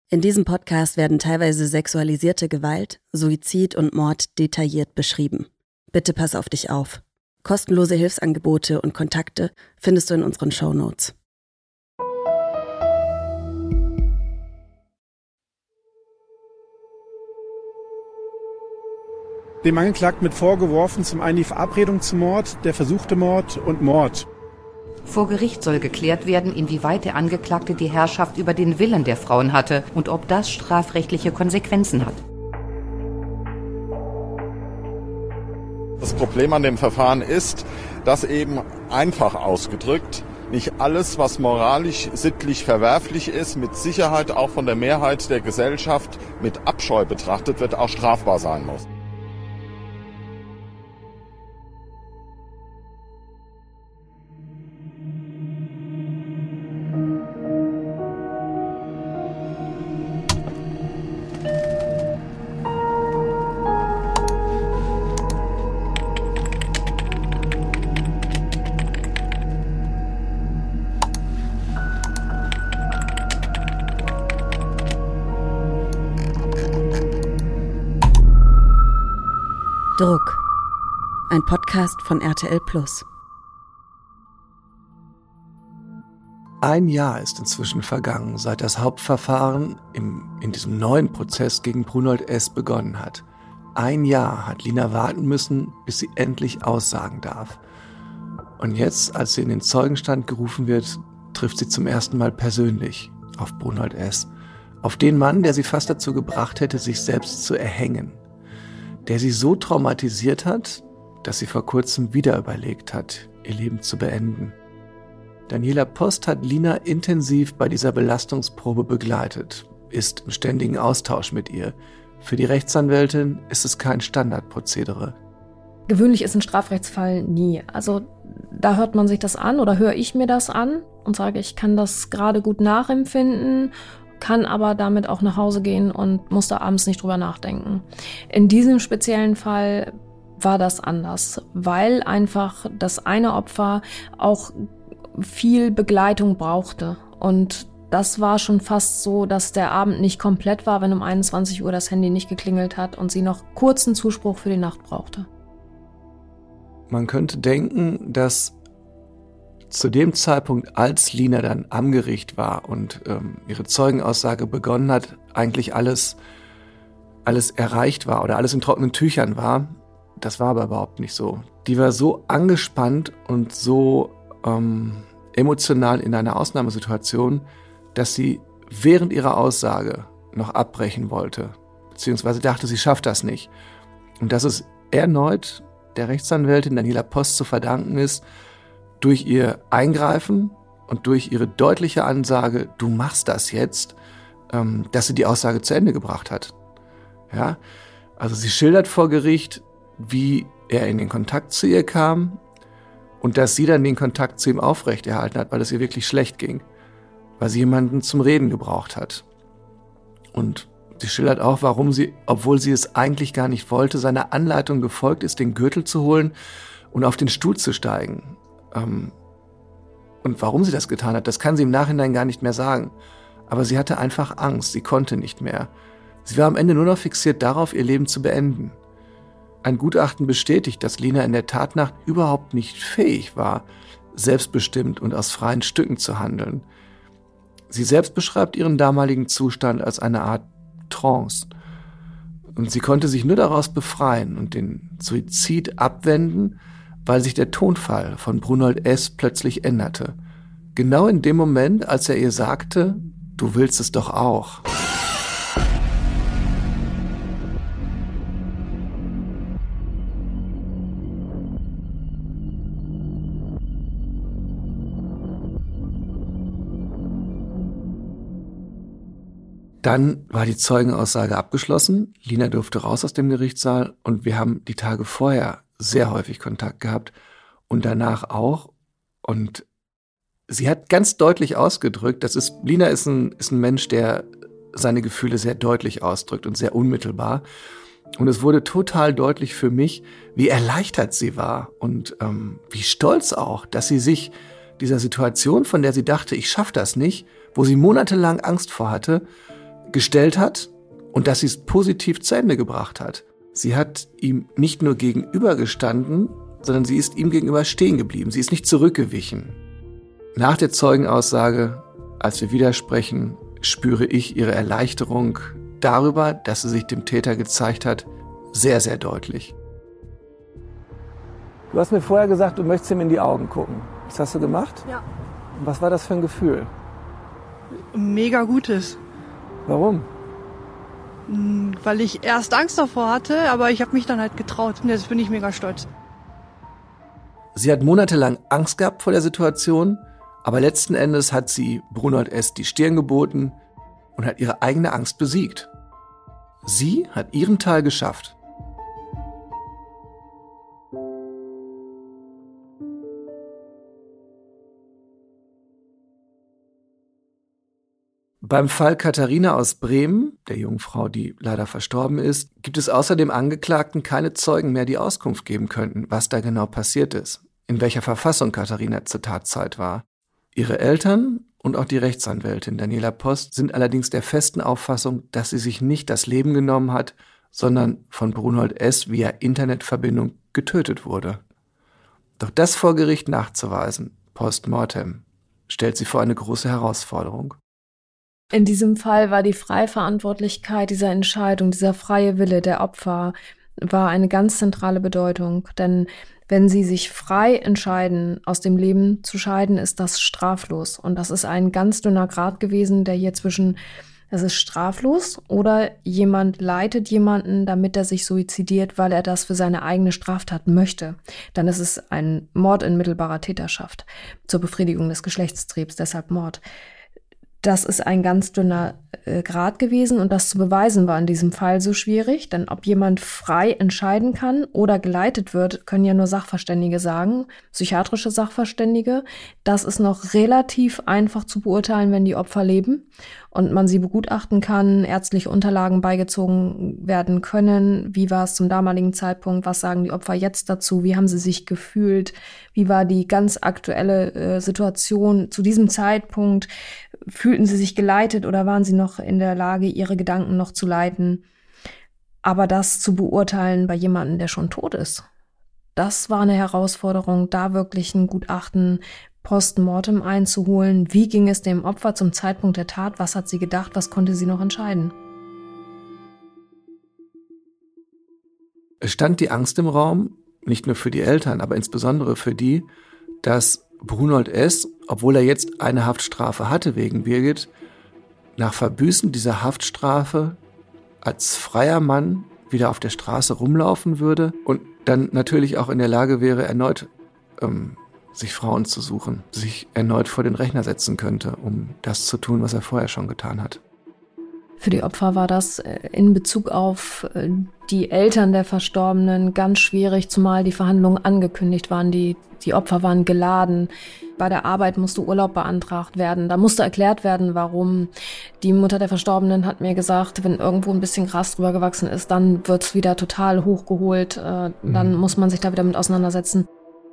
In diesem Podcast werden teilweise sexualisierte Gewalt, Suizid und Mord detailliert beschrieben. Bitte pass auf dich auf. Kostenlose Hilfsangebote und Kontakte findest du in unseren Shownotes. Dem Angeklagten wird vorgeworfen, zum einen die Verabredung zum Mord, der versuchte Mord und Mord. Vor Gericht soll geklärt werden, inwieweit der Angeklagte die Herrschaft über den Willen der Frauen hatte und ob das strafrechtliche Konsequenzen hat. Das Problem an dem Verfahren ist, dass eben einfach ausgedrückt nicht alles, was moralisch, sittlich verwerflich ist, mit Sicherheit auch von der Mehrheit der Gesellschaft mit Abscheu betrachtet wird, auch strafbar sein muss. Druck. Ein Podcast von RTL+. Ein Jahr ist inzwischen vergangen, seit das Hauptverfahren in diesem neuen Prozess gegen Brunold S. begonnen hat. Ein Jahr hat Lina warten müssen, bis sie endlich aussagen darf. Und jetzt, als sie in den Zeugenstand gerufen wird, trifft sie zum ersten Mal persönlich auf Brunold S. Auf den Mann, der sie fast dazu gebracht hätte, sich selbst zu erhängen. Der sie so traumatisiert hat, dass sie vor kurzem wieder überlegt hat, ihr Leben zu beenden. Daniela Post hat Lina intensiv bei dieser Belastungsprobe begleitet, ist im ständigen Austausch mit ihr. Für die Rechtsanwältin ist es kein Standardprozedere. Gewöhnlich ist ein Strafrechtsfall nie. Also da hört man sich das an oder höre ich mir das an und sage, ich kann das gerade gut nachempfinden, kann aber damit auch nach Hause gehen und muss da abends nicht drüber nachdenken. In diesem speziellen Fall war das anders, weil einfach das eine Opfer auch viel Begleitung brauchte. Und das war schon fast so, dass der Abend nicht komplett war, wenn um 21 Uhr das Handy nicht geklingelt hat und sie noch kurzen Zuspruch für die Nacht brauchte. Man könnte denken, dass zu dem Zeitpunkt, als Lina dann am Gericht war und ihre Zeugenaussage begonnen hat, eigentlich alles erreicht war oder alles in trockenen Tüchern war. Das war aber überhaupt nicht so. Die war so angespannt und so emotional in einer Ausnahmesituation, dass sie während ihrer Aussage noch abbrechen wollte, beziehungsweise dachte, sie schafft das nicht. Und dass es erneut der Rechtsanwältin Daniela Post zu verdanken ist, durch ihr Eingreifen und durch ihre deutliche Ansage, du machst das jetzt, dass sie die Aussage zu Ende gebracht hat. Ja? Also sie schildert vor Gericht, wie er in den Kontakt zu ihr kam und dass sie dann den Kontakt zu ihm aufrechterhalten hat, weil es ihr wirklich schlecht ging, weil sie jemanden zum Reden gebraucht hat. Und sie schildert auch, warum sie, obwohl sie es eigentlich gar nicht wollte, seiner Anleitung gefolgt ist, den Gürtel zu holen und auf den Stuhl zu steigen. Und warum sie das getan hat, das kann sie im Nachhinein gar nicht mehr sagen. Aber sie hatte einfach Angst, sie konnte nicht mehr. Sie war am Ende nur noch fixiert darauf, ihr Leben zu beenden. Ein Gutachten bestätigt, dass Lina in der Tatnacht überhaupt nicht fähig war, selbstbestimmt und aus freien Stücken zu handeln. Sie selbst beschreibt ihren damaligen Zustand als eine Art Trance. Und sie konnte sich nur daraus befreien und den Suizid abwenden, weil sich der Tonfall von Brunold S. plötzlich änderte. Genau in dem Moment, als er ihr sagte, du willst es doch auch. Dann war die Zeugenaussage abgeschlossen. Lina durfte raus aus dem Gerichtssaal und wir haben die Tage vorher sehr häufig Kontakt gehabt und danach auch. Und sie hat ganz deutlich ausgedrückt, Lina ist ein Mensch, der seine Gefühle sehr deutlich ausdrückt und sehr unmittelbar. Und es wurde total deutlich für mich, wie erleichtert sie war und wie stolz auch, dass sie sich dieser Situation, von der sie dachte, ich schaffe das nicht, wo sie monatelang Angst vor hatte, gestellt hat und dass sie es positiv zu Ende gebracht hat. Sie hat ihm nicht nur gegenübergestanden, sondern sie ist ihm gegenüber stehen geblieben. Sie ist nicht zurückgewichen. Nach der Zeugenaussage, als wir widersprechen, spüre ich ihre Erleichterung darüber, dass sie sich dem Täter gezeigt hat, sehr, sehr deutlich. Du hast mir vorher gesagt, du möchtest ihm in die Augen gucken. Was hast du gemacht? Ja. Was war das für ein Gefühl? Mega gutes. Warum? Weil ich erst Angst davor hatte, aber ich habe mich dann halt getraut. Und jetzt bin ich mega stolz. Sie hat monatelang Angst gehabt vor der Situation, aber letzten Endes hat sie Brunold S. die Stirn geboten und hat ihre eigene Angst besiegt. Sie hat ihren Teil geschafft. Beim Fall Katharina aus Bremen, der jungen Frau, die leider verstorben ist, gibt es außer dem Angeklagten keine Zeugen mehr, die Auskunft geben könnten, was da genau passiert ist, in welcher Verfassung Katharina zur Tatzeit war. Ihre Eltern und auch die Rechtsanwältin Daniela Post sind allerdings der festen Auffassung, dass sie sich nicht das Leben genommen hat, sondern von Brunold S. via Internetverbindung getötet wurde. Doch das vor Gericht nachzuweisen, post mortem, stellt sie vor eine große Herausforderung. In diesem Fall war die Freiverantwortlichkeit dieser Entscheidung, dieser freie Wille der Opfer, war eine ganz zentrale Bedeutung. Denn wenn sie sich frei entscheiden, aus dem Leben zu scheiden, ist das straflos. Und das ist ein ganz dünner Grat gewesen, der hier zwischen, es ist straflos oder jemand leitet jemanden, damit er sich suizidiert, weil er das für seine eigene Straftat möchte. Dann ist es ein Mord in mittelbarer Täterschaft zur Befriedigung des Geschlechtstriebs, deshalb Mord. Das ist ein ganz dünner Grat gewesen und das zu beweisen war in diesem Fall so schwierig, denn ob jemand frei entscheiden kann oder geleitet wird, können ja nur Sachverständige sagen, psychiatrische Sachverständige. Das ist noch relativ einfach zu beurteilen, wenn die Opfer leben und man sie begutachten kann, ärztliche Unterlagen beigezogen werden können. Wie war es zum damaligen Zeitpunkt? Was sagen die Opfer jetzt dazu? Wie haben sie sich gefühlt? Wie war die ganz aktuelle Situation zu diesem Zeitpunkt? Fühlten sie sich geleitet oder waren sie noch in der Lage, ihre Gedanken noch zu leiten? Aber das zu beurteilen bei jemandem, der schon tot ist, das war eine Herausforderung, da wirklich ein Gutachten post-mortem einzuholen. Wie ging es dem Opfer zum Zeitpunkt der Tat? Was hat sie gedacht? Was konnte sie noch entscheiden? Es stand die Angst im Raum, nicht nur für die Eltern, aber insbesondere für die, dass Brunold S., obwohl er jetzt eine Haftstrafe hatte wegen Birgit, nach Verbüßen dieser Haftstrafe als freier Mann wieder auf der Straße rumlaufen würde und dann natürlich auch in der Lage wäre, erneut sich Frauen zu suchen, sich erneut vor den Rechner setzen könnte, um das zu tun, was er vorher schon getan hat. Für die Opfer war das in Bezug auf die Eltern der Verstorbenen ganz schwierig, zumal die Verhandlungen angekündigt waren. Die Opfer waren geladen. Bei der Arbeit musste Urlaub beantragt werden. Da musste erklärt werden, warum. Die Mutter der Verstorbenen hat mir gesagt, wenn irgendwo ein bisschen Gras drüber gewachsen ist, dann wird's wieder total hochgeholt. Dann muss man sich da wieder mit auseinandersetzen.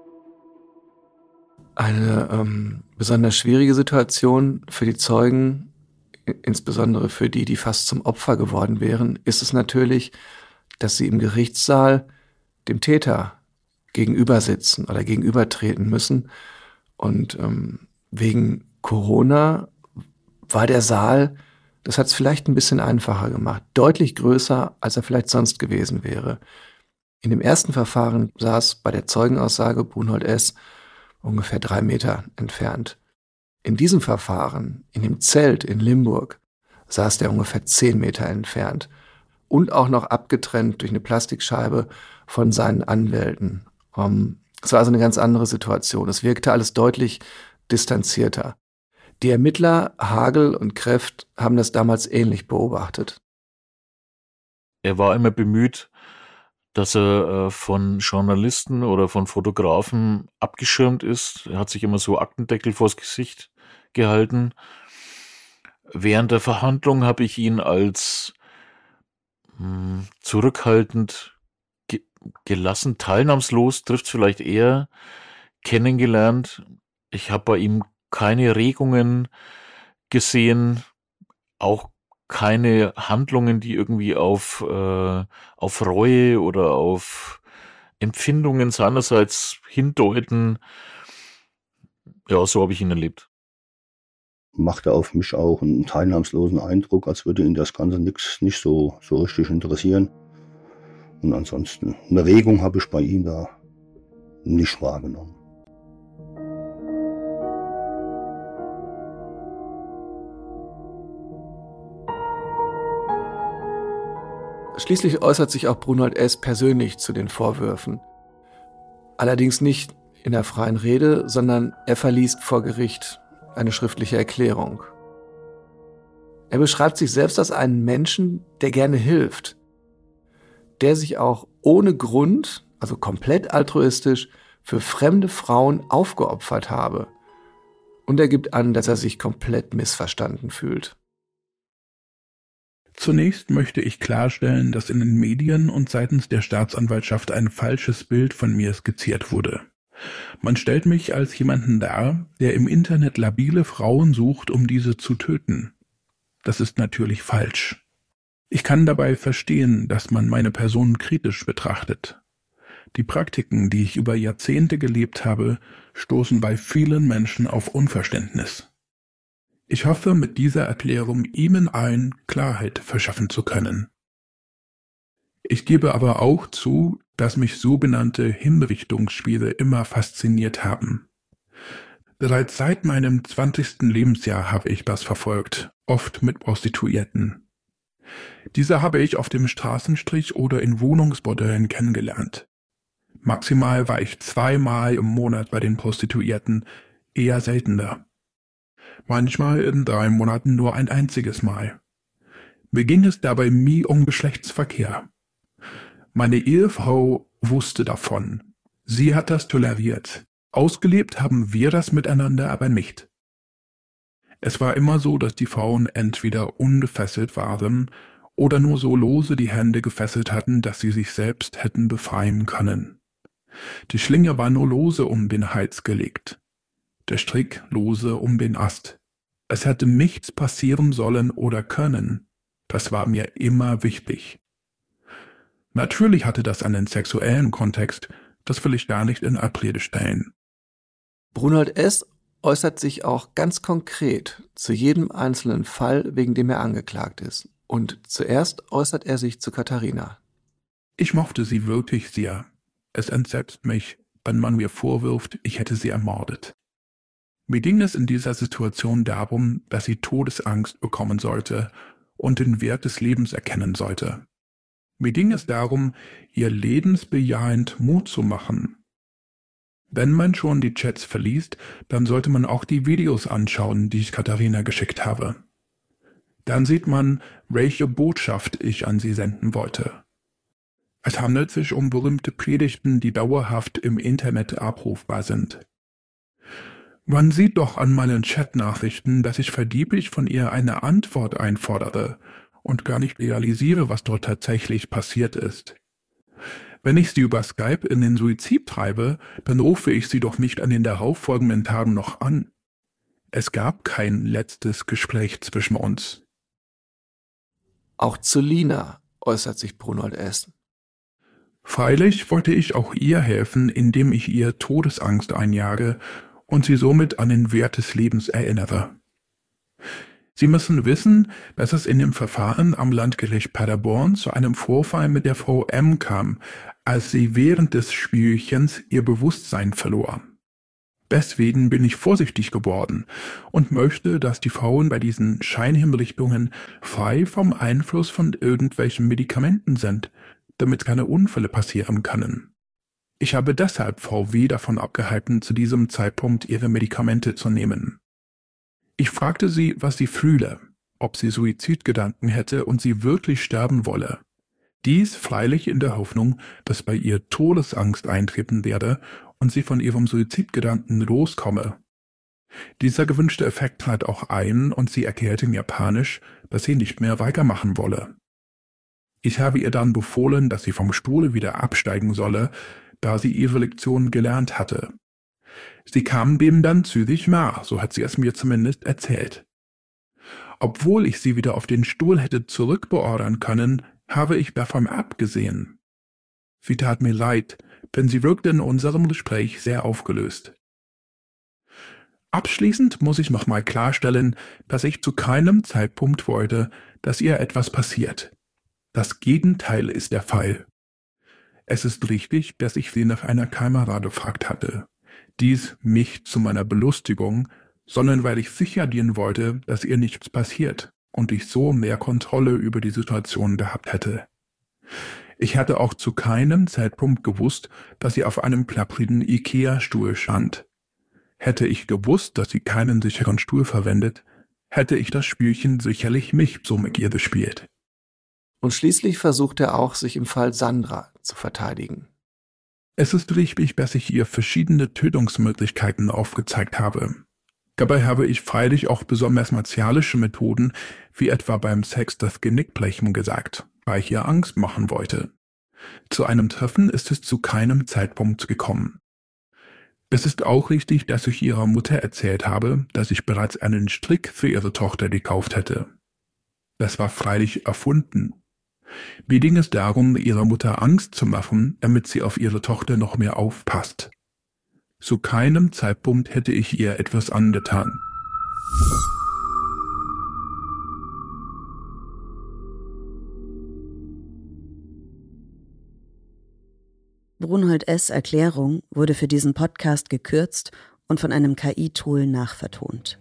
Eine besonders schwierige Situation für die Zeugen, insbesondere für die, die fast zum Opfer geworden wären, ist es natürlich, dass sie im Gerichtssaal dem Täter gegenüber sitzen oder gegenübertreten müssen. Und wegen Corona war der Saal, das hat es vielleicht ein bisschen einfacher gemacht, deutlich größer, als er vielleicht sonst gewesen wäre. In dem ersten Verfahren saß bei der Zeugenaussage Brunold S. ungefähr 3 Meter entfernt. In diesem Verfahren, in dem Zelt in Limburg, saß der ungefähr 10 Meter entfernt und auch noch abgetrennt durch eine Plastikscheibe von seinen Anwälten. Es war also eine ganz andere Situation. Es wirkte alles deutlich distanzierter. Die Ermittler Hagel und Kreft haben das damals ähnlich beobachtet. Er war immer bemüht, dass er von Journalisten oder von Fotografen abgeschirmt ist. Er hat sich immer so Aktendeckel vors Gesicht gehalten. Während der Verhandlung habe ich ihn als zurückhaltend, gelassen, teilnahmslos, trifft es vielleicht eher, kennengelernt. Ich habe bei ihm keine Regungen gesehen, auch keine Handlungen, die irgendwie auf Reue oder auf Empfindungen seinerseits hindeuten. Ja, so habe ich ihn erlebt. Machte auf mich auch einen teilnahmslosen Eindruck, als würde ihn das Ganze nicht so richtig interessieren. Und ansonsten, eine Regung habe ich bei ihm da nicht wahrgenommen. Schließlich äußert sich auch Brunold S. persönlich zu den Vorwürfen. Allerdings nicht in der freien Rede, sondern er verliest vor Gericht eine schriftliche Erklärung. Er beschreibt sich selbst als einen Menschen, der gerne hilft, der sich auch ohne Grund, also komplett altruistisch, für fremde Frauen aufgeopfert habe. Und er gibt an, dass er sich komplett missverstanden fühlt. Zunächst möchte ich klarstellen, dass in den Medien und seitens der Staatsanwaltschaft ein falsches Bild von mir skizziert wurde. Man stellt mich als jemanden dar, der im Internet labile Frauen sucht, um diese zu töten. Das ist natürlich falsch. Ich kann dabei verstehen, dass man meine Person kritisch betrachtet. Die Praktiken, die ich über Jahrzehnte gelebt habe, stoßen bei vielen Menschen auf Unverständnis. Ich hoffe, mit dieser Erklärung Ihnen allen Klarheit verschaffen zu können. Ich gebe aber auch zu, dass mich sogenannte Hinrichtungsspiele immer fasziniert haben. Bereits seit meinem 20. Lebensjahr habe ich das verfolgt, oft mit Prostituierten. Diese habe ich auf dem Straßenstrich oder in Wohnungsbordellen kennengelernt. Maximal war ich 2-mal im Monat bei den Prostituierten, eher seltener. Manchmal in 3 Monaten nur ein einziges Mal. Mir ging es dabei nie um Geschlechtsverkehr. Meine Ehefrau wusste davon. Sie hat das toleriert. Ausgelebt haben wir das miteinander aber nicht. Es war immer so, dass die Frauen entweder ungefesselt waren oder nur so lose die Hände gefesselt hatten, dass sie sich selbst hätten befreien können. Die Schlinge war nur lose um den Hals gelegt, der Strick lose um den Ast. Es hätte nichts passieren sollen oder können. Das war mir immer wichtig. Natürlich hatte das einen sexuellen Kontext, das will ich gar nicht in Abrede stellen. Brunold S. äußert sich auch ganz konkret zu jedem einzelnen Fall, wegen dem er angeklagt ist. Und zuerst äußert er sich zu Katharina. Ich mochte sie wirklich sehr. Es entsetzt mich, wenn man mir vorwirft, ich hätte sie ermordet. Mir ging es in dieser Situation darum, dass sie Todesangst bekommen sollte und den Wert des Lebens erkennen sollte. Mir ging es darum, ihr lebensbejahend Mut zu machen. Wenn man schon die Chats verliest, dann sollte man auch die Videos anschauen, die ich Katharina geschickt habe. Dann sieht man, welche Botschaft ich an sie senden wollte. Es handelt sich um berühmte Predigten, die dauerhaft im Internet abrufbar sind. Man sieht doch an meinen Chatnachrichten, dass ich vergeblich von ihr eine Antwort einfordere und gar nicht realisiere, was dort tatsächlich passiert ist. Wenn ich sie über Skype in den Suizid treibe, dann rufe ich sie doch nicht an den darauffolgenden Tagen noch an. Es gab kein letztes Gespräch zwischen uns. Auch zu Lina äußert sich Brunold S. Freilich wollte ich auch ihr helfen, indem ich ihr Todesangst einjage und sie somit an den Wert des Lebens erinnere. Sie müssen wissen, dass es in dem Verfahren am Landgericht Paderborn zu einem Vorfall mit der Frau M. kam, als sie während des Spielchens ihr Bewusstsein verlor. Deswegen bin ich vorsichtig geworden und möchte, dass die Frauen bei diesen Scheinhinrichtungen frei vom Einfluss von irgendwelchen Medikamenten sind, damit keine Unfälle passieren können. Ich habe deshalb Frau W. davon abgehalten, zu diesem Zeitpunkt ihre Medikamente zu nehmen. Ich fragte sie, was sie fühle, ob sie Suizidgedanken hätte und sie wirklich sterben wolle. Dies freilich in der Hoffnung, dass bei ihr Todesangst eintreten werde und sie von ihrem Suizidgedanken loskomme. Dieser gewünschte Effekt trat auch ein und sie erklärte mir panisch, dass sie nicht mehr weitermachen wolle. Ich habe ihr dann befohlen, dass sie vom Stuhle wieder absteigen solle, da sie ihre Lektion gelernt hatte. Sie kam dem dann zügig nach, so hat sie es mir zumindest erzählt. Obwohl ich sie wieder auf den Stuhl hätte zurückbeordern können, habe ich davon abgesehen. Sie tat mir leid, denn sie wirkte in unserem Gespräch sehr aufgelöst. Abschließend muss ich nochmal klarstellen, dass ich zu keinem Zeitpunkt wollte, dass ihr etwas passiert. Das Gegenteil ist der Fall. Es ist richtig, dass ich sie nach einer Kamera gefragt hatte. Dies nicht zu meiner Belustigung, sondern weil ich sicher gehen wollte, dass ihr nichts passiert und ich so mehr Kontrolle über die Situation gehabt hätte. Ich hatte auch zu keinem Zeitpunkt gewusst, dass sie auf einem klapprigen Ikea-Stuhl stand. Hätte ich gewusst, dass sie keinen sicheren Stuhl verwendet, hätte ich das Spielchen sicherlich nicht so mit ihr gespielt. Und schließlich versucht er auch, sich im Fall Sandra zu verteidigen. Es ist richtig, dass ich ihr verschiedene Tötungsmöglichkeiten aufgezeigt habe. Dabei habe ich freilich auch besonders martialische Methoden, wie etwa beim Sex das Genickbrechen gesagt, weil ich ihr Angst machen wollte. Zu einem Treffen ist es zu keinem Zeitpunkt gekommen. Es ist auch richtig, dass ich ihrer Mutter erzählt habe, dass ich bereits einen Strick für ihre Tochter gekauft hätte. Das war freilich erfunden. Mir ging es darum, ihrer Mutter Angst zu machen, damit sie auf ihre Tochter noch mehr aufpasst. Zu keinem Zeitpunkt hätte ich ihr etwas angetan. Brunhold S. Erklärung wurde für diesen Podcast gekürzt und von einem KI-Tool nachvertont.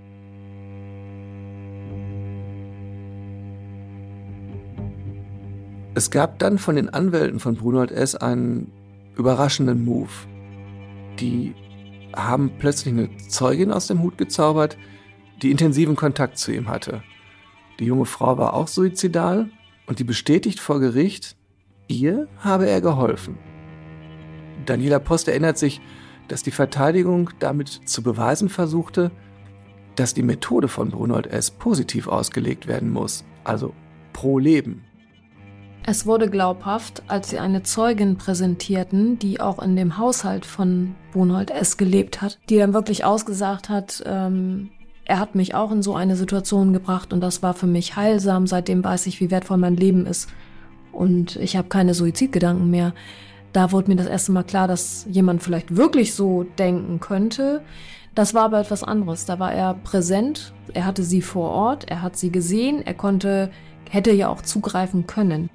Es gab dann von den Anwälten von Brunhold S. einen überraschenden Move. Die haben plötzlich eine Zeugin aus dem Hut gezaubert, die intensiven Kontakt zu ihm hatte. Die junge Frau war auch suizidal und die bestätigt vor Gericht, ihr habe er geholfen. Daniela Post erinnert sich, dass die Verteidigung damit zu beweisen versuchte, dass die Methode von Brunhold S. positiv ausgelegt werden muss, also pro Leben. Es wurde glaubhaft, als sie eine Zeugin präsentierten, die auch in dem Haushalt von Brunhold S. gelebt hat, die dann wirklich ausgesagt hat, er hat mich auch in so eine Situation gebracht und das war für mich heilsam, seitdem weiß ich, wie wertvoll mein Leben ist und ich habe keine Suizidgedanken mehr. Da wurde mir das erste Mal klar, dass jemand vielleicht wirklich so denken könnte. Das war aber etwas anderes. Da war er präsent, er hatte sie vor Ort, er hat sie gesehen, hätte ja auch zugreifen können.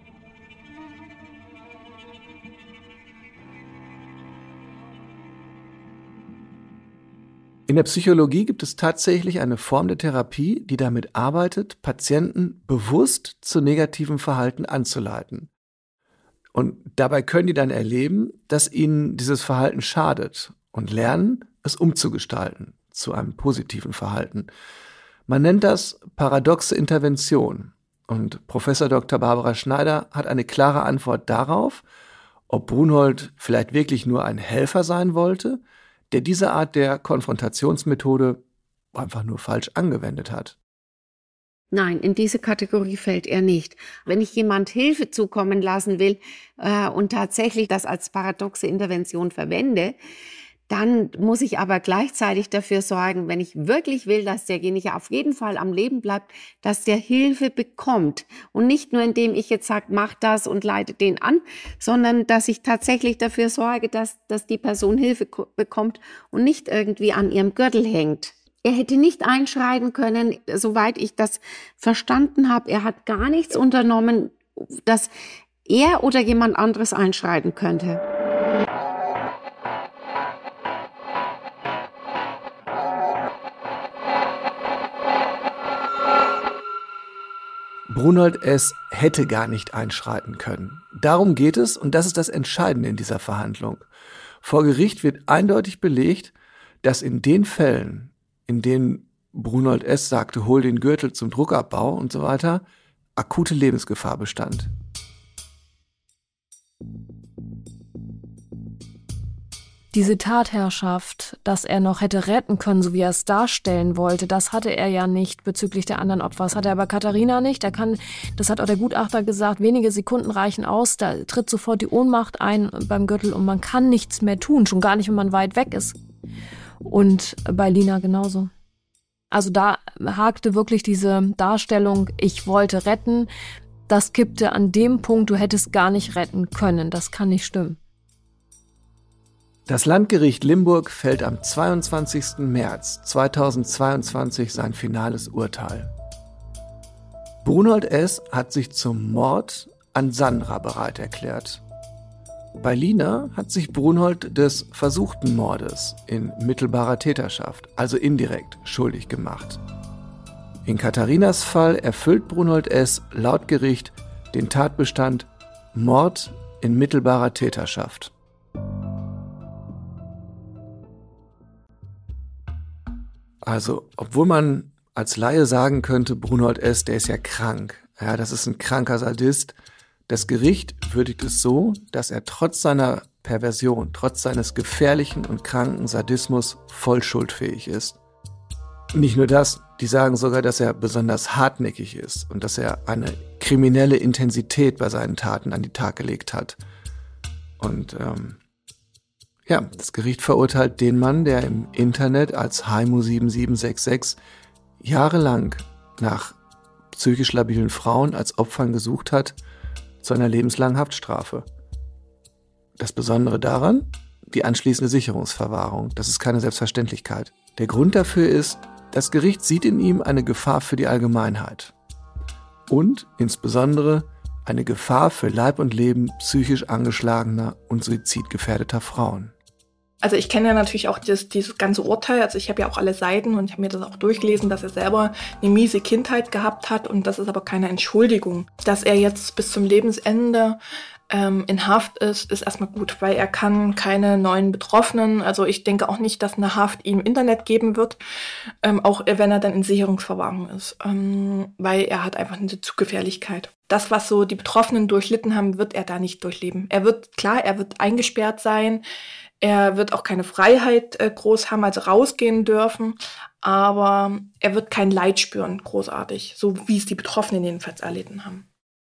In der Psychologie gibt es tatsächlich eine Form der Therapie, die damit arbeitet, Patienten bewusst zu negativem Verhalten anzuleiten. Und dabei können die dann erleben, dass ihnen dieses Verhalten schadet und lernen, es umzugestalten zu einem positiven Verhalten. Man nennt das paradoxe Intervention. Und Professor Dr. Barbara Schneider hat eine klare Antwort darauf, ob Brunhold vielleicht wirklich nur ein Helfer sein wollte, der diese Art der Konfrontationsmethode einfach nur falsch angewendet hat. Nein, in diese Kategorie fällt er nicht. Wenn ich jemand Hilfe zukommen lassen will und tatsächlich das als paradoxe Intervention verwende, dann muss ich aber gleichzeitig dafür sorgen, wenn ich wirklich will, dass derjenige auf jeden Fall am Leben bleibt, dass der Hilfe bekommt. Und nicht nur, indem ich jetzt sage, mach das und leite den an, sondern dass ich tatsächlich dafür sorge, dass die Person Hilfe bekommt und nicht irgendwie an ihrem Gürtel hängt. Er hätte nicht einschreiten können, soweit ich das verstanden habe. Er hat gar nichts unternommen, dass er oder jemand anderes einschreiten könnte. Brunhold S. hätte gar nicht einschreiten können. Darum geht es und das ist das Entscheidende in dieser Verhandlung. Vor Gericht wird eindeutig belegt, dass in den Fällen, in denen Brunhold S. sagte, hol den Gürtel zum Druckabbau und so weiter, akute Lebensgefahr bestand. Diese Tatherrschaft, dass er noch hätte retten können, so wie er es darstellen wollte, das hatte er ja nicht bezüglich der anderen Opfer. Das hatte er bei Katharina nicht. Das hat auch der Gutachter gesagt, wenige Sekunden reichen aus, da tritt sofort die Ohnmacht ein beim Gürtel und man kann nichts mehr tun, schon gar nicht, wenn man weit weg ist. Und bei Lina genauso. Also da hakte wirklich diese Darstellung, ich wollte retten, das kippte an dem Punkt, du hättest gar nicht retten können. Das kann nicht stimmen. Das Landgericht Limburg fällt am 22. März 2022 sein finales Urteil. Brunhold S. hat sich zum Mord an Sandra bereit erklärt. Bei Lina hat sich Brunhold des versuchten Mordes in mittelbarer Täterschaft, also indirekt, schuldig gemacht. In Katharinas Fall erfüllt Brunhold S. laut Gericht den Tatbestand Mord in mittelbarer Täterschaft. Also, obwohl man als Laie sagen könnte, Brunhold S., der ist ja krank, ja, das ist ein kranker Sadist, das Gericht würdigt es so, dass er trotz seiner Perversion, trotz seines gefährlichen und kranken Sadismus voll schuldfähig ist. Nicht nur das, die sagen sogar, dass er besonders hartnäckig ist und dass er eine kriminelle Intensität bei seinen Taten an den Tag gelegt hat. Und das Gericht verurteilt den Mann, der im Internet als Heimo7766 jahrelang nach psychisch labilen Frauen als Opfern gesucht hat, zu einer lebenslangen Haftstrafe. Das Besondere daran, die anschließende Sicherungsverwahrung. Das ist keine Selbstverständlichkeit. Der Grund dafür ist, das Gericht sieht in ihm eine Gefahr für die Allgemeinheit. Und insbesondere eine Gefahr für Leib und Leben psychisch angeschlagener und suizidgefährdeter Frauen. Also ich kenne ja natürlich auch dieses ganze Urteil, also ich habe ja auch alle Seiten und ich habe mir das auch durchgelesen, dass er selber eine miese Kindheit gehabt hat und das ist aber keine Entschuldigung. Dass er jetzt bis zum Lebensende in Haft ist erstmal gut, weil er kann keine neuen Betroffenen, also ich denke auch nicht, dass eine Haft ihm Internet geben wird, auch wenn er dann in Sicherungsverwahrung ist, weil er hat einfach eine zu Gefährlichkeit. Das, was so die Betroffenen durchlitten haben, wird er da nicht durchleben. Er wird eingesperrt sein, er wird auch keine Freiheit groß haben, also rausgehen dürfen, aber er wird kein Leid spüren, großartig, so wie es die Betroffenen jedenfalls erlitten haben.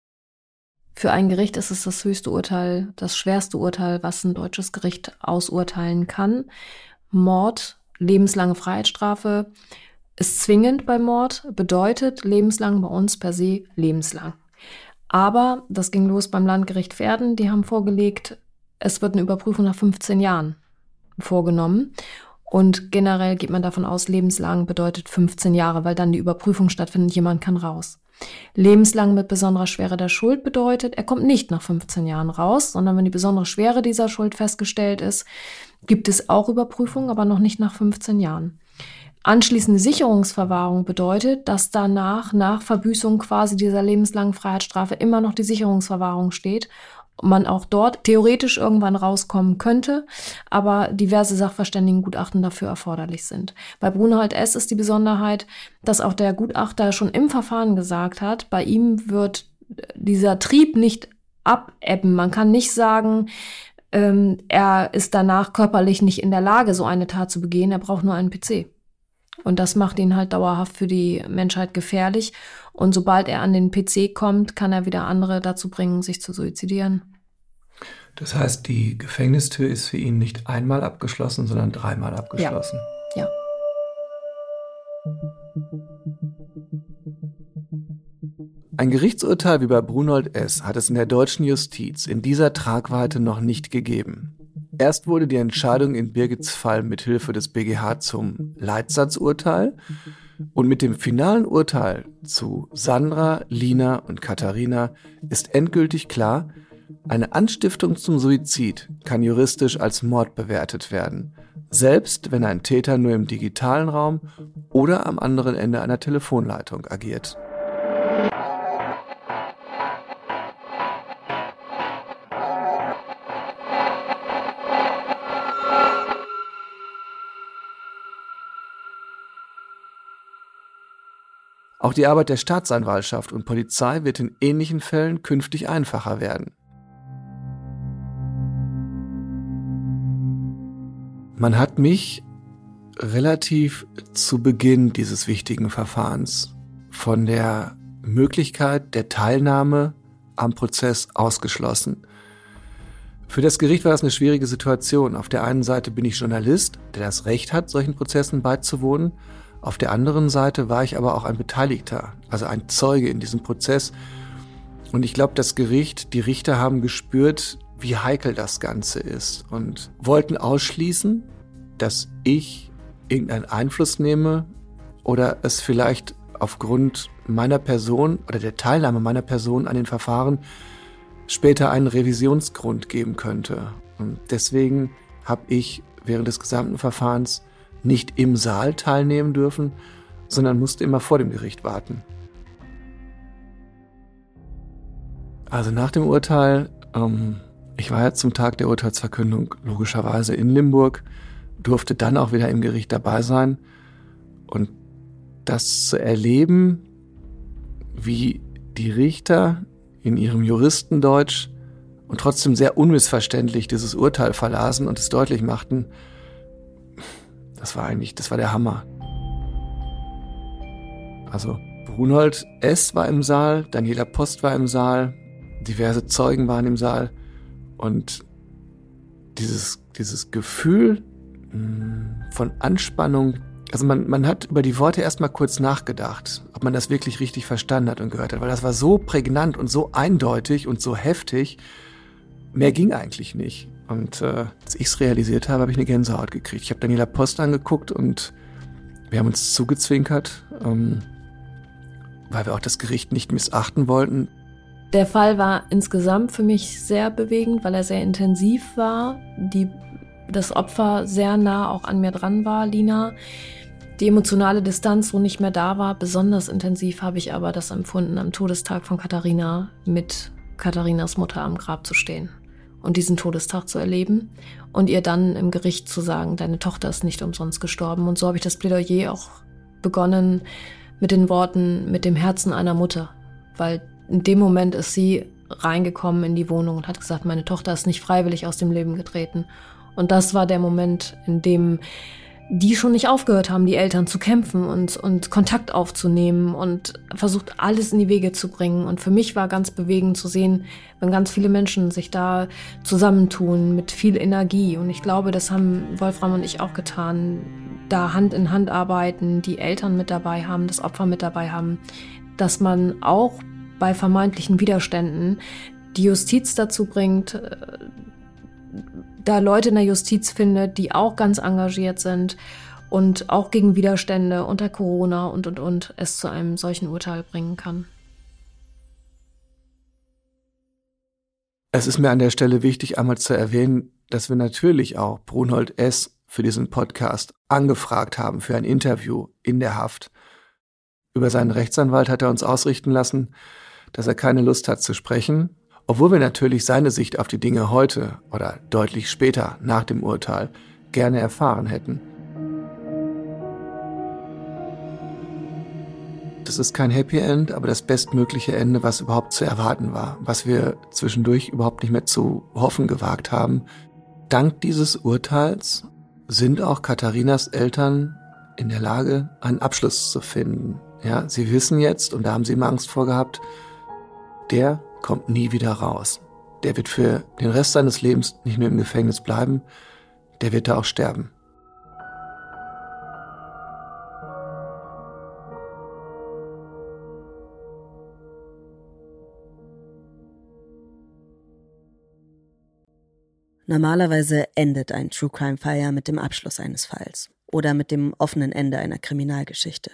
Für ein Gericht ist es das höchste Urteil, das schwerste Urteil, was ein deutsches Gericht ausurteilen kann. Mord, lebenslange Freiheitsstrafe, ist zwingend bei Mord, bedeutet lebenslang bei uns per se lebenslang. Aber das ging los beim Landgericht Verden, die haben vorgelegt, es wird eine Überprüfung nach 15 Jahren vorgenommen. Und generell geht man davon aus, lebenslang bedeutet 15 Jahre, weil dann die Überprüfung stattfindet, jemand kann raus. Lebenslang mit besonderer Schwere der Schuld bedeutet, er kommt nicht nach 15 Jahren raus, sondern wenn die besondere Schwere dieser Schuld festgestellt ist, gibt es auch Überprüfung, aber noch nicht nach 15 Jahren. Anschließende Sicherungsverwahrung bedeutet, dass danach, nach Verbüßung quasi dieser lebenslangen Freiheitsstrafe, immer noch die Sicherungsverwahrung steht und man auch dort theoretisch irgendwann rauskommen könnte, aber diverse Sachverständigengutachten dafür erforderlich sind. Bei Brunhold S. ist die Besonderheit, dass auch der Gutachter schon im Verfahren gesagt hat, bei ihm wird dieser Trieb nicht abebben. Man kann nicht sagen, er ist danach körperlich nicht in der Lage, so eine Tat zu begehen, er braucht nur einen PC. Und das macht ihn halt dauerhaft für die Menschheit gefährlich. Und sobald er an den PC kommt, kann er wieder andere dazu bringen, sich zu suizidieren. Das heißt, die Gefängnistür ist für ihn nicht einmal abgeschlossen, sondern 3-mal abgeschlossen. Ja. Ein Gerichtsurteil wie bei Brunhold S. hat es in der deutschen Justiz in dieser Tragweite noch nicht gegeben. Erst wurde die Entscheidung in Birgits Fall mit Hilfe des BGH zum Leitsatzurteil und mit dem finalen Urteil zu Sandra, Lina und Katharina ist endgültig klar, eine Anstiftung zum Suizid kann juristisch als Mord bewertet werden, selbst wenn ein Täter nur im digitalen Raum oder am anderen Ende einer Telefonleitung agiert. Auch die Arbeit der Staatsanwaltschaft und Polizei wird in ähnlichen Fällen künftig einfacher werden. Man hat mich relativ zu Beginn dieses wichtigen Verfahrens von der Möglichkeit der Teilnahme am Prozess ausgeschlossen. Für das Gericht war das eine schwierige Situation. Auf der einen Seite bin ich Journalist, der das Recht hat, solchen Prozessen beizuwohnen. Auf der anderen Seite war ich aber auch ein Beteiligter, also ein Zeuge in diesem Prozess. Und ich glaube, das Gericht, die Richter haben gespürt, wie heikel das Ganze ist und wollten ausschließen, dass ich irgendeinen Einfluss nehme oder es vielleicht aufgrund meiner Person oder der Teilnahme meiner Person an den Verfahren später einen Revisionsgrund geben könnte. Und deswegen habe ich während des gesamten Verfahrens nicht im Saal teilnehmen dürfen, sondern musste immer vor dem Gericht warten. Also nach dem Urteil, ich war ja zum Tag der Urteilsverkündung logischerweise in Limburg, durfte dann auch wieder im Gericht dabei sein und das zu erleben, wie die Richter in ihrem Juristendeutsch und trotzdem sehr unmissverständlich dieses Urteil verlasen und es deutlich machten, das war der Hammer. Also Brunhold S. war im Saal, Daniela Post war im Saal, diverse Zeugen waren im Saal und dieses Gefühl von Anspannung, also man hat über die Worte erstmal kurz nachgedacht, ob man das wirklich richtig verstanden hat und gehört hat, weil das war so prägnant und so eindeutig und so heftig, mehr ging eigentlich nicht. Und als ich es realisiert habe, habe ich eine Gänsehaut gekriegt. Ich habe Daniela Post angeguckt und wir haben uns zugezwinkert, weil wir auch das Gericht nicht missachten wollten. Der Fall war insgesamt für mich sehr bewegend, weil er sehr intensiv war. Das Opfer sehr nah auch an mir dran war, Lina. Die emotionale Distanz, wo nicht mehr da war, besonders intensiv habe ich aber das empfunden, am Todestag von Katharina mit Katharinas Mutter am Grab zu stehen und diesen Todestag zu erleben und ihr dann im Gericht zu sagen, deine Tochter ist nicht umsonst gestorben. Und so habe ich das Plädoyer auch begonnen mit den Worten, mit dem Herzen einer Mutter, weil in dem Moment ist sie reingekommen in die Wohnung und hat gesagt, meine Tochter ist nicht freiwillig aus dem Leben getreten. Und das war der Moment, in dem die schon nicht aufgehört haben, die Eltern zu kämpfen und Kontakt aufzunehmen und versucht, alles in die Wege zu bringen. Und für mich war ganz bewegend zu sehen, wenn ganz viele Menschen sich da zusammentun mit viel Energie. Und ich glaube, das haben Wolfram und ich auch getan, da Hand in Hand arbeiten, die Eltern mit dabei haben, das Opfer mit dabei haben, dass man auch bei vermeintlichen Widerständen die Justiz dazu bringt, da Leute in der Justiz findet, die auch ganz engagiert sind und auch gegen Widerstände unter Corona und es zu einem solchen Urteil bringen kann. Es ist mir an der Stelle wichtig, einmal zu erwähnen, dass wir natürlich auch Brunhold S. für diesen Podcast angefragt haben für ein Interview in der Haft. Über seinen Rechtsanwalt hat er uns ausrichten lassen, dass er keine Lust hat zu sprechen, obwohl wir natürlich seine Sicht auf die Dinge heute oder deutlich später nach dem Urteil gerne erfahren hätten. Das ist kein Happy End, aber das bestmögliche Ende, was überhaupt zu erwarten war, was wir zwischendurch überhaupt nicht mehr zu hoffen gewagt haben. Dank dieses Urteils sind auch Katharinas Eltern in der Lage, einen Abschluss zu finden. Ja, sie wissen jetzt, und da haben sie immer Angst vor gehabt, der kommt nie wieder raus. Der wird für den Rest seines Lebens nicht nur im Gefängnis bleiben, der wird da auch sterben. Normalerweise endet ein True Crime Fall ja mit dem Abschluss eines Falls oder mit dem offenen Ende einer Kriminalgeschichte.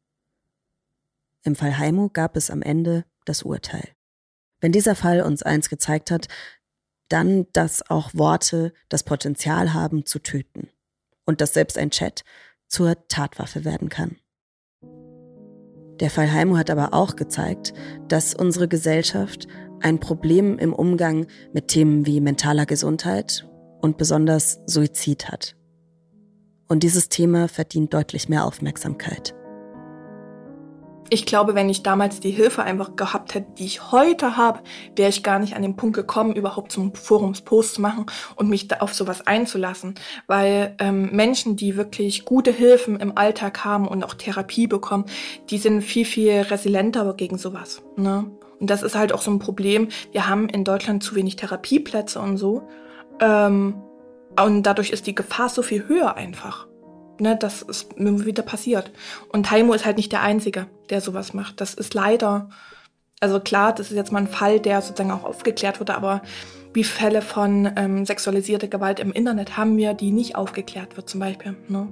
Im Fall Heimo gab es am Ende das Urteil. Wenn dieser Fall uns eins gezeigt hat, dann, dass auch Worte das Potenzial haben zu töten und dass selbst ein Chat zur Tatwaffe werden kann. Der Fall Heimo hat aber auch gezeigt, dass unsere Gesellschaft ein Problem im Umgang mit Themen wie mentaler Gesundheit und besonders Suizid hat. Und dieses Thema verdient deutlich mehr Aufmerksamkeit. Ich glaube, wenn ich damals die Hilfe einfach gehabt hätte, die ich heute habe, wäre ich gar nicht an den Punkt gekommen, überhaupt zum Forumspost zu machen und mich da auf sowas einzulassen. Weil Menschen, die wirklich gute Hilfen im Alltag haben und auch Therapie bekommen, die sind viel, viel resilienter gegen sowas. Ne? Und das ist halt auch so ein Problem. Wir haben in Deutschland zu wenig Therapieplätze und so. Und dadurch ist die Gefahr so viel höher einfach. Ne, das ist immer wieder passiert. Und Heimo ist halt nicht der Einzige, der sowas macht. Das ist leider, also klar, das ist jetzt mal ein Fall, der sozusagen auch aufgeklärt wurde, aber wie Fälle von sexualisierter Gewalt im Internet haben wir, die nicht aufgeklärt wird zum Beispiel. Ne?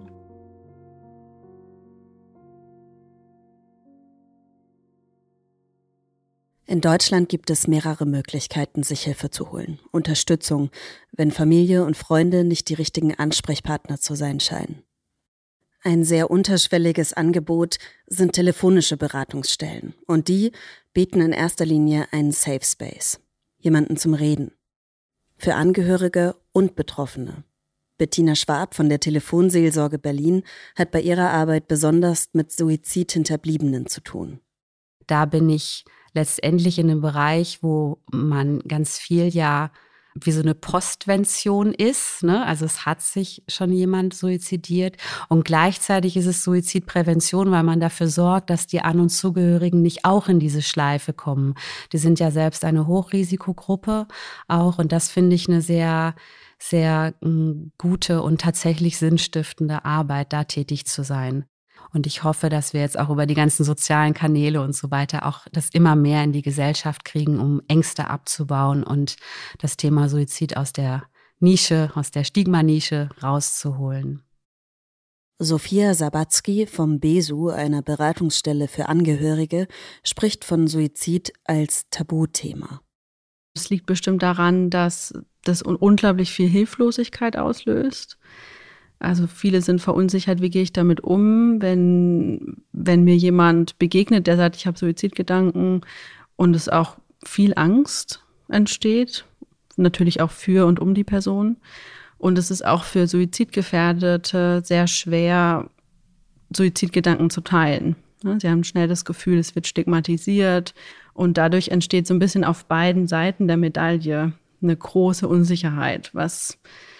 In Deutschland gibt es mehrere Möglichkeiten, sich Hilfe zu holen. Unterstützung, wenn Familie und Freunde nicht die richtigen Ansprechpartner zu sein scheinen. Ein sehr unterschwelliges Angebot sind telefonische Beratungsstellen. Und die bieten in erster Linie einen Safe Space. Jemanden zum Reden. Für Angehörige und Betroffene. Bettina Schwab von der Telefonseelsorge Berlin hat bei ihrer Arbeit besonders mit Suizidhinterbliebenen zu tun. Da bin ich letztendlich in einem Bereich, wo man ganz viel wie so eine Postvention ist, ne? Also es hat sich schon jemand suizidiert und gleichzeitig ist es Suizidprävention, weil man dafür sorgt, dass die An- und Zugehörigen nicht auch in diese Schleife kommen. Die sind ja selbst eine Hochrisikogruppe auch und das finde ich eine sehr, sehr gute und tatsächlich sinnstiftende Arbeit, da tätig zu sein. Und ich hoffe, dass wir jetzt auch über die ganzen sozialen Kanäle und so weiter auch das immer mehr in die Gesellschaft kriegen, um Ängste abzubauen und das Thema Suizid aus der Nische, aus der Stigma-Nische rauszuholen. Sophia Sabatzky vom BESU, einer Beratungsstelle für Angehörige, spricht von Suizid als Tabuthema. Es liegt bestimmt daran, dass das unglaublich viel Hilflosigkeit auslöst. Also viele sind verunsichert, wie gehe ich damit um, wenn mir jemand begegnet, der sagt, ich habe Suizidgedanken und es auch viel Angst entsteht, natürlich auch für und um die Person. Und es ist auch für Suizidgefährdete sehr schwer, Suizidgedanken zu teilen. Sie haben schnell das Gefühl, es wird stigmatisiert und dadurch entsteht so ein bisschen auf beiden Seiten der Medaille eine große Unsicherheit, was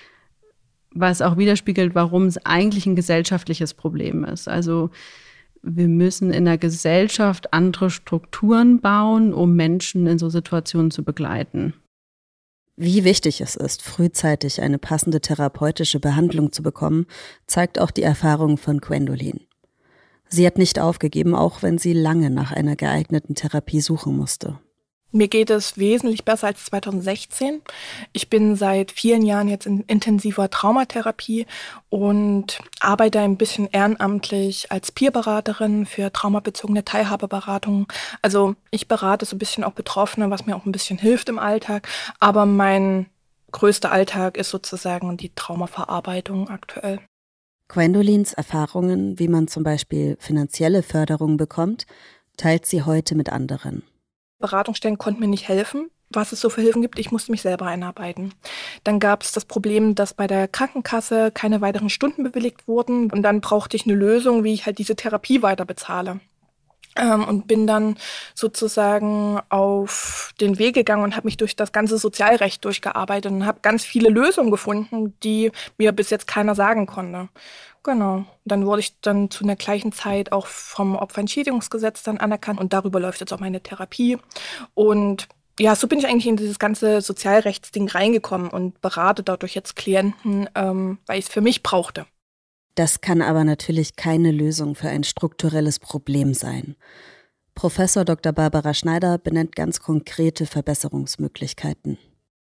auch widerspiegelt, warum es eigentlich ein gesellschaftliches Problem ist. Also wir müssen in der Gesellschaft andere Strukturen bauen, um Menschen in so Situationen zu begleiten. Wie wichtig es ist, frühzeitig eine passende therapeutische Behandlung zu bekommen, zeigt auch die Erfahrung von Gwendolyn. Sie hat nicht aufgegeben, auch wenn sie lange nach einer geeigneten Therapie suchen musste. Mir geht es wesentlich besser als 2016. Ich bin seit vielen Jahren jetzt in intensiver Traumatherapie und arbeite ein bisschen ehrenamtlich als Peerberaterin für traumabezogene Teilhabeberatung. Also ich berate so ein bisschen auch Betroffene, was mir auch ein bisschen hilft im Alltag. Aber mein größter Alltag ist sozusagen die Traumaverarbeitung aktuell. Gwendolyns Erfahrungen, wie man zum Beispiel finanzielle Förderung bekommt, teilt sie heute mit anderen. Beratungsstellen konnten mir nicht helfen, was es so für Hilfen gibt. Ich musste mich selber einarbeiten. Dann gab es das Problem, dass bei der Krankenkasse keine weiteren Stunden bewilligt wurden. Und dann brauchte ich eine Lösung, wie ich halt diese Therapie weiter bezahle. Und bin dann sozusagen auf den Weg gegangen und habe mich durch das ganze Sozialrecht durchgearbeitet und habe ganz viele Lösungen gefunden, die mir bis jetzt keiner sagen konnte. Genau. Dann wurde ich dann zu einer gleichen Zeit auch vom Opferentschädigungsgesetz dann anerkannt und darüber läuft jetzt auch meine Therapie. Und ja, so bin ich eigentlich in dieses ganze Sozialrechtsding reingekommen und berate dadurch jetzt Klienten, weil ich es für mich brauchte. Das kann aber natürlich keine Lösung für ein strukturelles Problem sein. Professor Dr. Barbara Schneider benennt ganz konkrete Verbesserungsmöglichkeiten.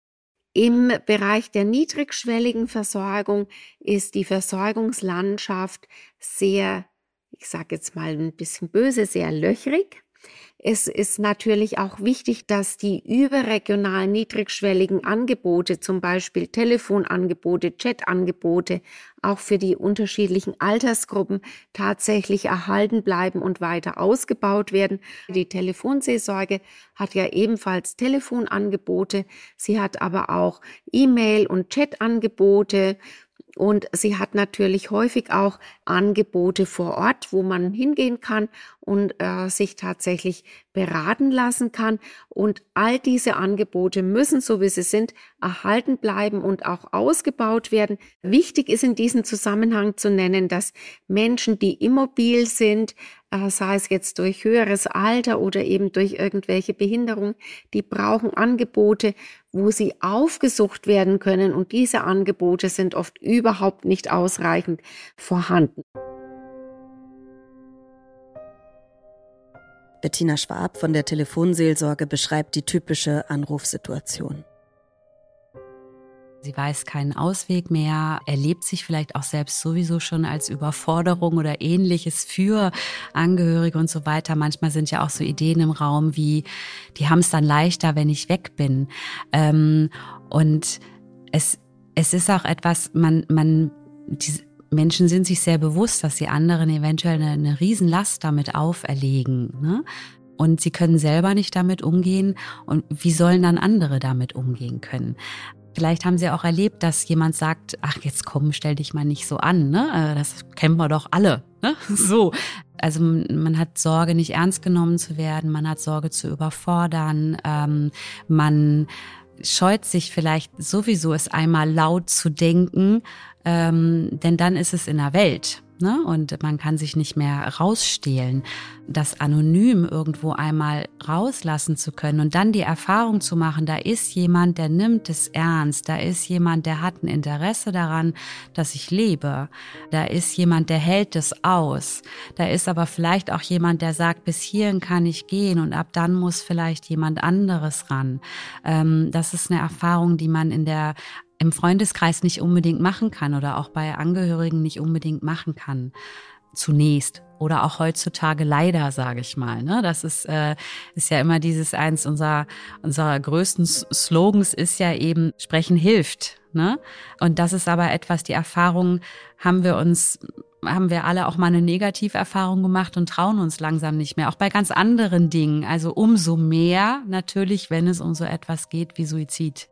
Im Bereich der niedrigschwelligen Versorgung ist die Versorgungslandschaft sehr, ich sage jetzt mal ein bisschen böse, sehr löchrig. Es ist natürlich auch wichtig, dass die überregionalen niedrigschwelligen Angebote, zum Beispiel Telefonangebote, Chatangebote, auch für die unterschiedlichen Altersgruppen tatsächlich erhalten bleiben und weiter ausgebaut werden. Die Telefonseelsorge hat ja ebenfalls Telefonangebote. Sie hat aber auch E-Mail- und Chatangebote. Und sie hat natürlich häufig auch Angebote vor Ort, wo man hingehen kann und sich tatsächlich beraten lassen kann. Und all diese Angebote müssen, so wie sie sind, erhalten bleiben und auch ausgebaut werden. Wichtig ist in diesem Zusammenhang zu nennen, dass Menschen, die immobil sind, sei es jetzt durch höheres Alter oder eben durch irgendwelche Behinderung, die brauchen Angebote, wo sie aufgesucht werden können. Und diese Angebote sind oft überhaupt nicht ausreichend vorhanden. Bettina Schwab von der Telefonseelsorge beschreibt die typische Anrufsituation. Sie weiß keinen Ausweg mehr, erlebt sich vielleicht auch selbst sowieso schon als Überforderung oder Ähnliches für Angehörige und so weiter. Manchmal sind ja auch so Ideen im Raum wie, die haben es dann leichter, wenn ich weg bin. Und es ist auch etwas, die Menschen sind sich sehr bewusst, dass sie anderen eventuell eine Riesenlast damit auferlegen, ne? Und sie können selber nicht damit umgehen. Und wie sollen dann andere damit umgehen können? Vielleicht haben sie auch erlebt, dass jemand sagt, ach jetzt komm, stell dich mal nicht so an, ne? Das kennen wir doch alle, ne? So. Also man hat Sorge, nicht ernst genommen zu werden, man hat Sorge zu überfordern, man scheut sich vielleicht sowieso, es einmal laut zu denken, denn dann ist es in der Welt. Ne? Und man kann sich nicht mehr rausstehlen. Das anonym irgendwo einmal rauslassen zu können und dann die Erfahrung zu machen, da ist jemand, der nimmt es ernst, da ist jemand, der hat ein Interesse daran, dass ich lebe, da ist jemand, der hält es aus, da ist aber vielleicht auch jemand, der sagt, bis hierhin kann ich gehen und ab dann muss vielleicht jemand anderes ran. Das ist eine Erfahrung, die man im Freundeskreis nicht unbedingt machen kann oder auch bei Angehörigen nicht unbedingt machen kann. Zunächst. Oder auch heutzutage leider, sage ich mal. Ne? Das ist ja immer eins unserer größten Slogans ist ja eben, Sprechen hilft. Ne? Und das ist aber etwas, die Erfahrung haben wir alle auch mal eine Negativerfahrung gemacht und trauen uns langsam nicht mehr. Auch bei ganz anderen Dingen. Also umso mehr natürlich, wenn es um so etwas geht wie Suizid.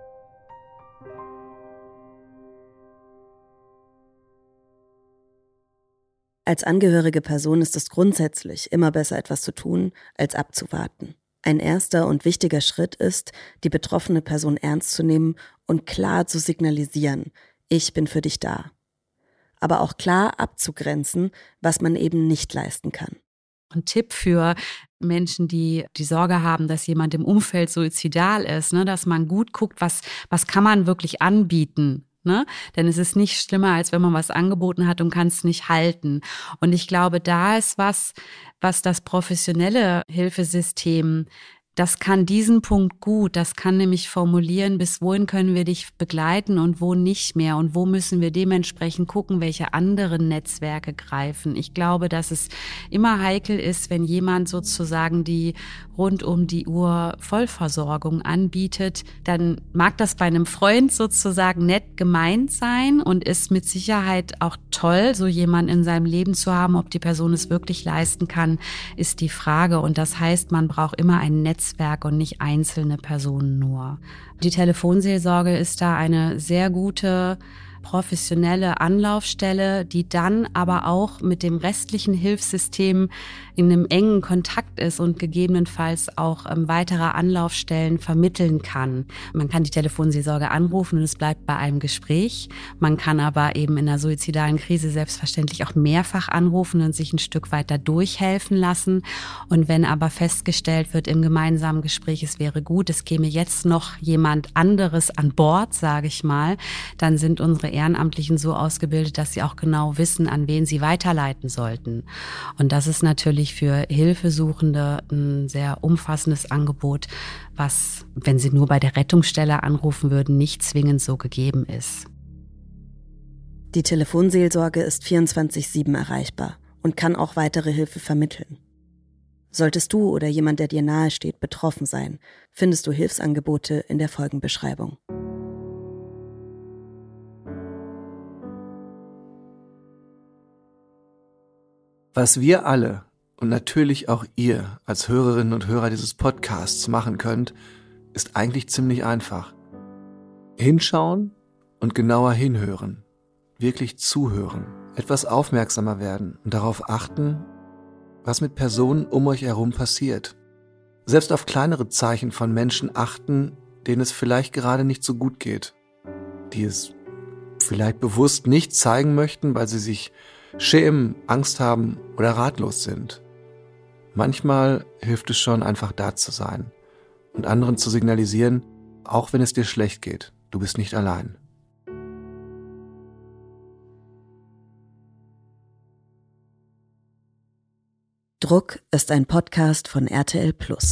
Als angehörige Person ist es grundsätzlich immer besser, etwas zu tun, als abzuwarten. Ein erster und wichtiger Schritt ist, die betroffene Person ernst zu nehmen und klar zu signalisieren, ich bin für dich da. Aber auch klar abzugrenzen, was man eben nicht leisten kann. Ein Tipp für Menschen, die Sorge haben, dass jemand im Umfeld suizidal ist, ne, dass man gut guckt, was kann man wirklich anbieten. Ne? Denn es ist nicht schlimmer, als wenn man was angeboten hat und kann es nicht halten. Und ich glaube, da ist was das professionelle Hilfesystem, das kann diesen Punkt gut, das kann nämlich formulieren, bis wohin können wir dich begleiten und wo nicht mehr und wo müssen wir dementsprechend gucken, welche anderen Netzwerke greifen. Ich glaube, dass es immer heikel ist, wenn jemand sozusagen die rund um die Uhr Vollversorgung anbietet, dann mag das bei einem Freund sozusagen nett gemeint sein und ist mit Sicherheit auch toll, so jemanden in seinem Leben zu haben. Ob die Person es wirklich leisten kann, ist die Frage. Und das heißt, man braucht immer ein Netzwerk und nicht einzelne Personen nur. Die Telefonseelsorge ist da eine sehr gute professionelle Anlaufstelle, die dann aber auch mit dem restlichen Hilfssystem in einem engen Kontakt ist und gegebenenfalls auch weitere Anlaufstellen vermitteln kann. Man kann die Telefonseelsorge anrufen und es bleibt bei einem Gespräch. Man kann aber eben in einer suizidalen Krise selbstverständlich auch mehrfach anrufen und sich ein Stück weiter durchhelfen lassen. Und wenn aber festgestellt wird im gemeinsamen Gespräch, es wäre gut, es käme jetzt noch jemand anderes an Bord, sage ich mal, dann sind unsere Ehrenamtlichen so ausgebildet, dass sie auch genau wissen, an wen sie weiterleiten sollten. Und das ist natürlich für Hilfesuchende ein sehr umfassendes Angebot, was, wenn sie nur bei der Rettungsstelle anrufen würden, nicht zwingend so gegeben ist. Die Telefonseelsorge ist 24/7 erreichbar und kann auch weitere Hilfe vermitteln. Solltest du oder jemand, der dir nahesteht, betroffen sein, findest du Hilfsangebote in der Folgenbeschreibung. Was wir alle und natürlich auch ihr als Hörerinnen und Hörer dieses Podcasts machen könnt, ist eigentlich ziemlich einfach. Hinschauen und genauer hinhören, wirklich zuhören, etwas aufmerksamer werden und darauf achten, was mit Personen um euch herum passiert. Selbst auf kleinere Zeichen von Menschen achten, denen es vielleicht gerade nicht so gut geht, die es vielleicht bewusst nicht zeigen möchten, weil sie sich schämen, Angst haben oder ratlos sind. Manchmal hilft es schon, einfach da zu sein und anderen zu signalisieren, auch wenn es dir schlecht geht, du bist nicht allein. Druck ist ein Podcast von RTL+.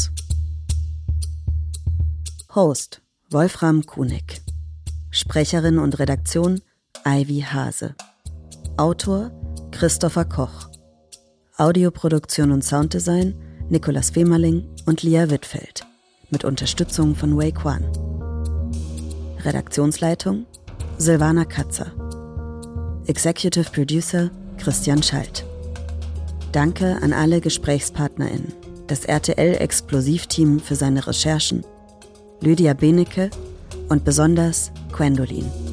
Host Wolfram Kunig. Sprecherin und Redaktion Ivy Hase. Autor Christopher Koch. Audioproduktion und Sounddesign Nicolas Femerling und Lia Wittfeld. Mit Unterstützung von Wei Quan. Redaktionsleitung Silvana Katzer. Executive Producer Christian Schalt. Danke an alle GesprächspartnerInnen, das RTL-Explosivteam für seine Recherchen, Lydia Benecke und besonders Gwendolin.